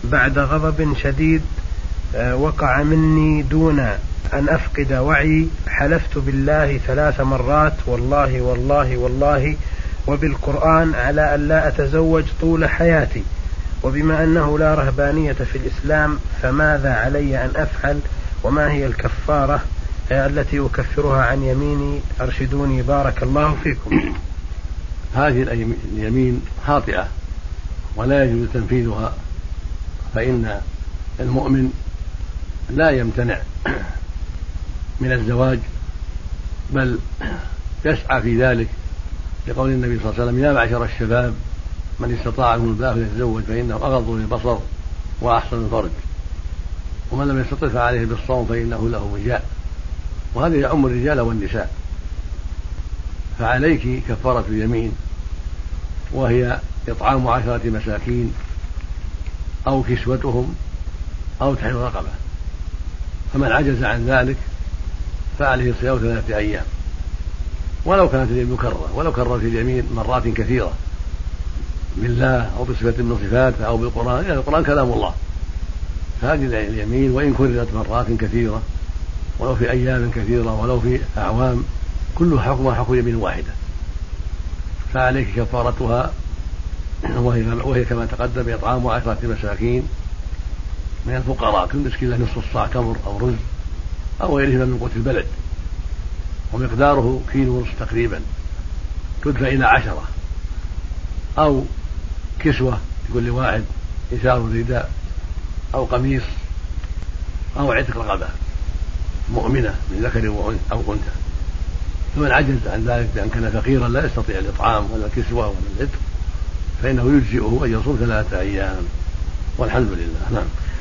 بعد غضب شديد وقع مني دون أن أفقد وعي، حلفت بالله 3 مرات والله والله والله وبالقرآن على أن لا أتزوج طول حياتي، وبما أنه لا رهبانية في الإسلام فماذا علي أن أفعل، وما هي الكفارة التي أكفرها عن يميني؟ أرشدوني بارك الله فيكم. هذه اليمين خاطئة ولا يجوز تنفيذها، فإن المؤمن لا يمتنع من الزواج بل يسعى في ذلك، لقول النبي صلى الله عليه وسلم: يا معشر الشباب من استطاع منكم الباء فليتزوج فإنه أغض للبصر وأحسن الفرج، ومن لم يستطع فعليه بالصوم فإنه له وجاء. وهذا يعم الرجال والنساء. فعليك كفارة اليمين، وهي إطعام 10 مساكين أو كسوتهم أو تحرير رقبة، فمن عجز عن ذلك فعليه صيام 3 أيام، ولو كانت اليمين مكررة، ولو كررت اليمين مرات كثيرة بالله أو بصفة من صفاته أو بالقرآن، يعني القرآن كلام الله، فهذه اليمين وإن كررت مرات كثيرة ولو في أيام كثيرة ولو في أعوام كل حكمها حكم يمين واحدة، فعليك كفارتها، وهي كما تقدم إطعام 10 مساكين من الفقراء، كل مسكين له نصف الصاع تمر أو رز أو غيرهما من قوت البلد، ومقداره 1.5 كيلو تقريبا، تدفع إلى 10، أو كسوة لكل واحد، إزار رداء أو قميص أو عتق رقبة مؤمنة من ذكر أو أنثى. فمن عجز عن ذلك بأن كان فقيرا لا يستطيع الإطعام ولا الكسوة ولا العتق فإنه يجزئه أن يصوم 3 أيام، والحمد لله. نعم.